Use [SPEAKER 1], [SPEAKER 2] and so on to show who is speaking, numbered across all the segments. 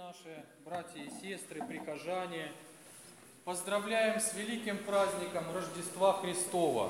[SPEAKER 1] наши, братья и сестры, прихожане, поздравляем с великим праздником Рождества Христова.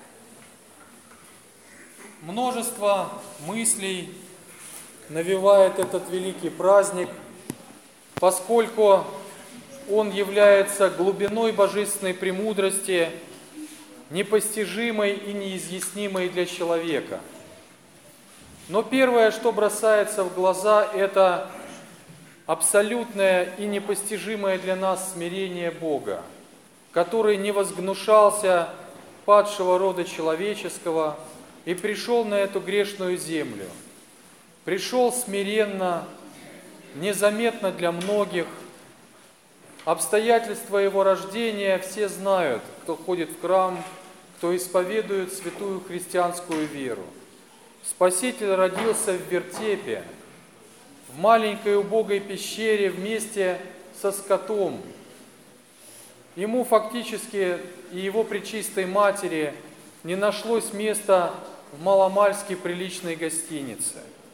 [SPEAKER 1] Множество мыслей навевает этот великий праздник, поскольку он является глубиной божественной премудрости, непостижимой и неизъяснимой для человека. Но первое, что бросается в глаза, это абсолютное и непостижимое для нас смирение Бога, который не возгнушался падшего рода человеческого и пришел на эту грешную землю. Пришел смиренно, незаметно для многих. Обстоятельства его рождения все знают, кто ходит в храм, кто исповедует святую христианскую веру. Спаситель родился в вертепе, в маленькой убогой пещере вместе со скотом. Ему фактически и его пречистой матери не нашлось места в маломальски приличной гостинице.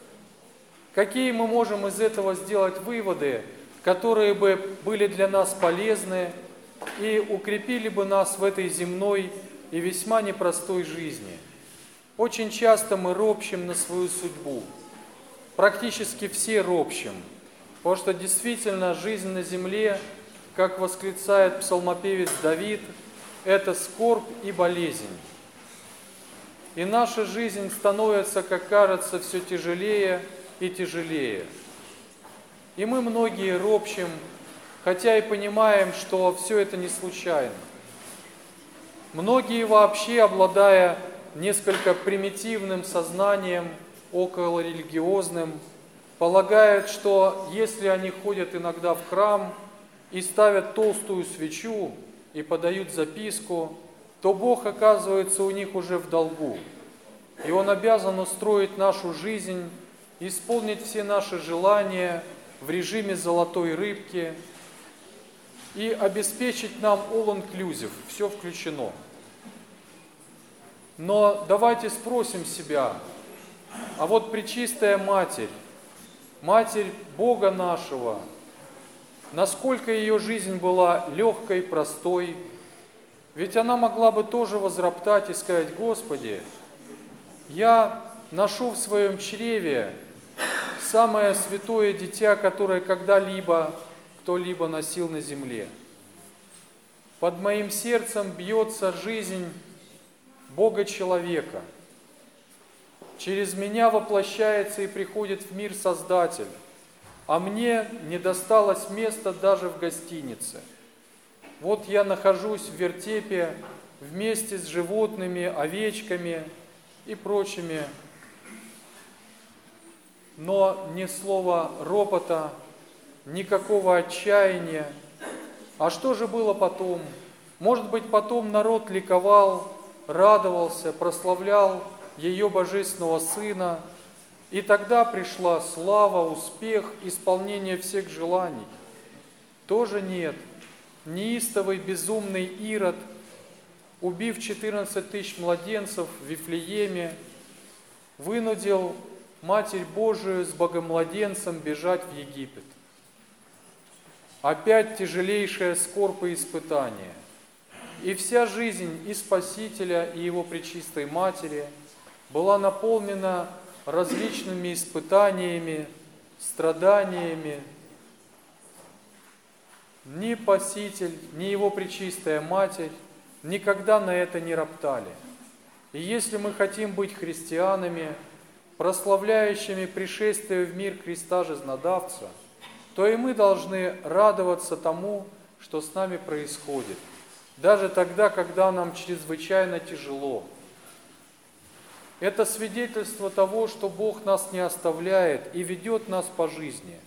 [SPEAKER 1] Какие мы можем из этого сделать выводы, которые бы были для нас полезны и укрепили бы нас в этой земной и весьма непростой жизни? Очень часто мы ропщем на свою судьбу. Практически все ропщем, потому что действительно жизнь на земле, как восклицает псалмопевец Давид, это скорбь и болезнь. И наша жизнь становится, как кажется, все тяжелее и тяжелее. И мы многие ропщем, хотя и понимаем, что все это не случайно. Многие вообще, обладая несколько примитивным сознанием, околорелигиозным, полагают, что если они ходят иногда в храм и ставят толстую свечу и подают записку, то Бог оказывается у них уже в долгу. И Он обязан устроить нашу жизнь, исполнить все наши желания в режиме золотой рыбки и обеспечить нам all-inclusive, все включено. Но давайте спросим себя, а вот Пречистая Матерь, Матерь Бога нашего, насколько ее жизнь была легкой, простой? Ведь она могла бы тоже возроптать и сказать: Господи, я ношу в своем чреве самое святое дитя, которое когда-либо кто-либо носил на земле. Под моим сердцем бьется жизнь Бога-человека. Через меня воплощается и приходит в мир Создатель, а мне не досталось места даже в гостинице. Вот я нахожусь в вертепе вместе с животными, овечками и прочими, но ни слова ропота, никакого отчаяния. А что же было потом? Может быть, потом народ ликовал, радовался, прославлял ее Божественного Сына, и тогда пришла слава, успех, исполнение всех желаний. Тоже нет. Неистовый, безумный Ирод, убив 14 тысяч младенцев в Вифлееме, вынудил Матерь Божию с Богомладенцем бежать в Египет. Опять тяжелейшая скорбь и испытание. И вся жизнь и Спасителя, и Его Пречистой Матери была наполнена различными испытаниями, страданиями. Ни Спаситель, ни Его Пречистая Матерь никогда на это не роптали. И если мы хотим быть христианами, прославляющими пришествие в мир Христа Жизнодавца, то и мы должны радоваться тому, что с нами происходит, даже тогда, когда нам чрезвычайно тяжело. Это свидетельство того, что Бог нас не оставляет и ведет нас по жизни.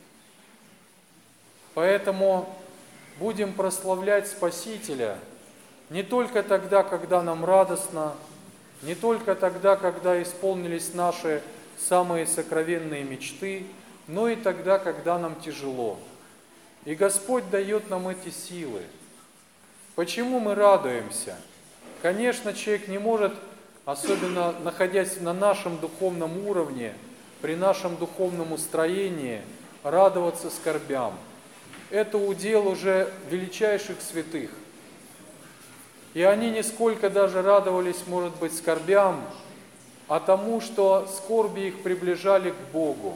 [SPEAKER 1] Поэтому будем прославлять Спасителя не только тогда, когда нам радостно, не только тогда, когда исполнились наши самые сокровенные мечты, но и тогда, когда нам тяжело. И Господь дает нам эти силы. Почему мы радуемся? Конечно, человек не может, особенно находясь на нашем духовном уровне, при нашем духовном устроении, радоваться скорбям. Это удел уже величайших святых. И они нисколько даже радовались, может быть, скорбям, а тому, что скорби их приближали к Богу.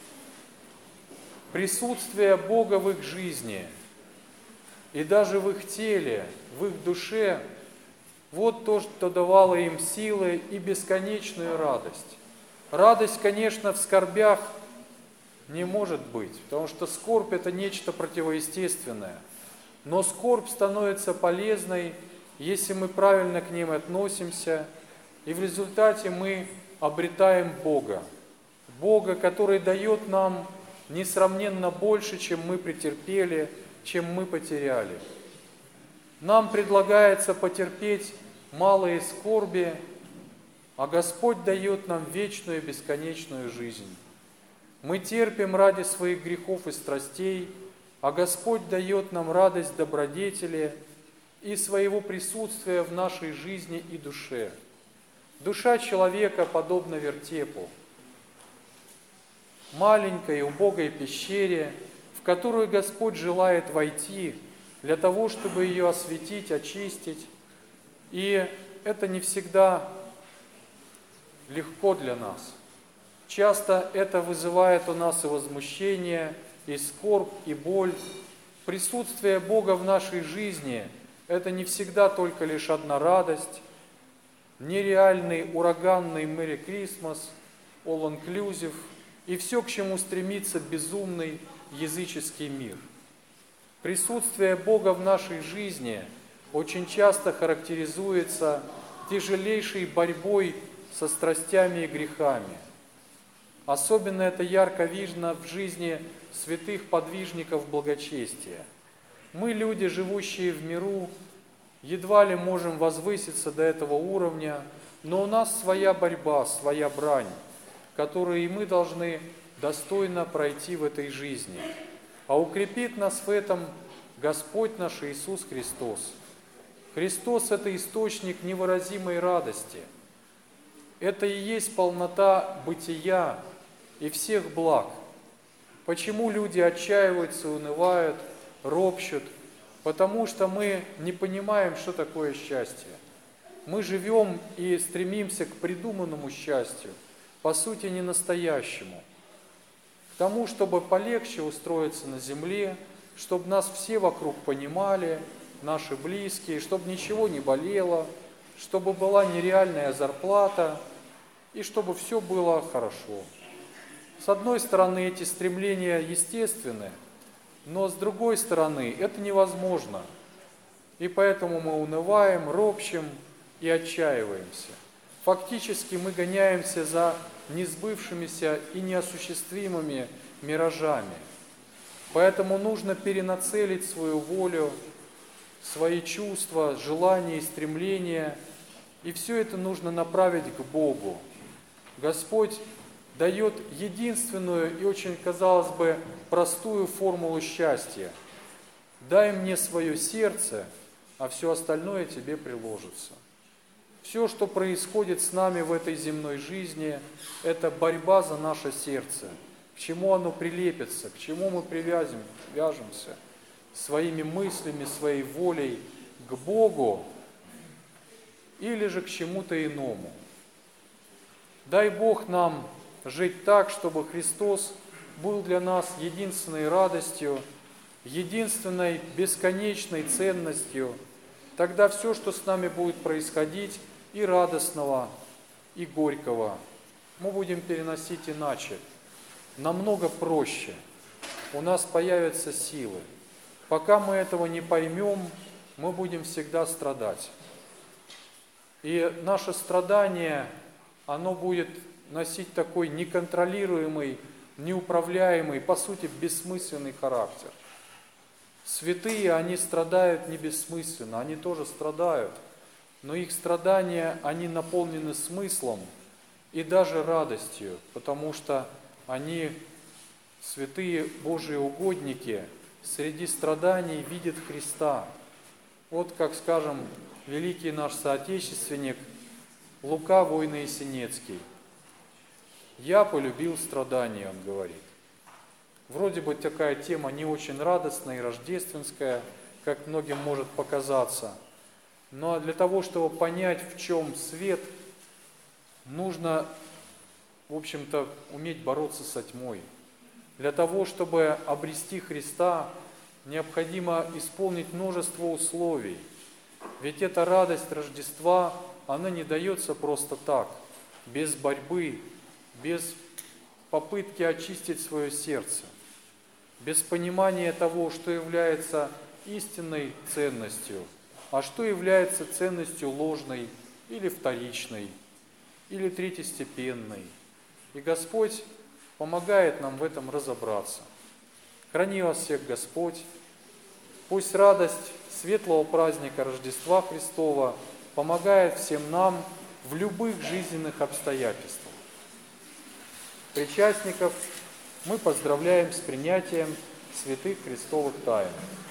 [SPEAKER 1] Присутствие Бога в их жизни и даже в их теле, в их душе, вот то, что давало им силы и бесконечную радость. Радость, конечно, в скорбях не может быть, потому что скорбь – это нечто противоестественное. Но скорбь становится полезной, если мы правильно к ним относимся, и в результате мы обретаем Бога. Бога, который дает нам несравненно больше, чем мы претерпели, чем мы потеряли. Нам предлагается потерпеть малые скорби, а Господь дает нам вечную бесконечную жизнь. Мы терпим ради своих грехов и страстей, а Господь дает нам радость добродетели и своего присутствия в нашей жизни и душе. Душа человека подобна вертепу, маленькой убогой пещере, в которую Господь желает войти для того, чтобы ее осветить, очистить. И это не всегда легко для нас. Часто это вызывает у нас и возмущение, и скорбь, и боль. Присутствие Бога в нашей жизни – это не всегда только лишь одна радость, нереальный ураганный Merry Christmas, all inclusive и все, к чему стремится безумный языческий мир. Присутствие Бога в нашей жизни очень часто характеризуется тяжелейшей борьбой со страстями и грехами. Особенно это ярко видно в жизни святых подвижников благочестия. Мы, люди, живущие в миру, едва ли можем возвыситься до этого уровня, но у нас своя борьба, своя брань, которую и мы должны достойно пройти в этой жизни. А укрепит нас в этом Господь наш Иисус Христос. Христос – это источник невыразимой радости. Это и есть полнота бытия и всех благ. Почему люди отчаиваются, унывают, ропщут? Потому что мы не понимаем, что такое счастье. Мы живем и стремимся к придуманному счастью, по сути, не настоящему. К тому, чтобы полегче устроиться на земле, чтобы нас все вокруг понимали, наши близкие, чтобы ничего не болело, чтобы была нереальная зарплата и чтобы все было хорошо. С одной стороны, эти стремления естественны, но с другой стороны, это невозможно. И поэтому мы унываем, ропщем и отчаиваемся. Фактически мы гоняемся за несбывшимися и неосуществимыми миражами. Поэтому нужно перенацелить свою волю, свои чувства, желания и стремления, и все это нужно направить к Богу. Господь дает единственную и очень, казалось бы, простую формулу счастья. «Дай мне свое сердце, а все остальное тебе приложится». Все, что происходит с нами в этой земной жизни, это борьба за наше сердце. К чему оно прилепится, к чему мы вяжемся своими мыслями, своей волей к Богу или же к чему-то иному. Дай Бог нам жить так, чтобы Христос был для нас единственной радостью, единственной бесконечной ценностью. Тогда все, что с нами будет происходить, и радостного, и горького, мы будем переносить иначе, намного проще. У нас появятся силы. Пока мы этого не поймем, мы будем всегда страдать. И наше страдание, оно будет носить такой неконтролируемый, неуправляемый, по сути, бессмысленный характер. Святые, они страдают не бессмысленно, они тоже страдают, но их страдания, они наполнены смыслом и даже радостью, потому что они, святые Божьи угодники, среди страданий видят Христа. Вот как, скажем, великий наш соотечественник Лука Войно-Ясенецкий. «Я полюбил страдания», он говорит. Вроде бы такая тема не очень радостная и рождественская, как многим может показаться. Но для того, чтобы понять, в чем свет, нужно, в общем-то, уметь бороться со тьмой. Для того, чтобы обрести Христа, необходимо исполнить множество условий. Ведь эта радость Рождества, она не дается просто так, без борьбы, без попытки очистить свое сердце, без понимания того, что является истинной ценностью, а что является ценностью ложной или вторичной, или третьестепенной. И Господь помогает нам в этом разобраться. Храни вас всех Господь. Пусть радость светлого праздника Рождества Христова помогает всем нам в любых жизненных обстоятельствах. Причастников мы поздравляем с принятием святых христовых тайн.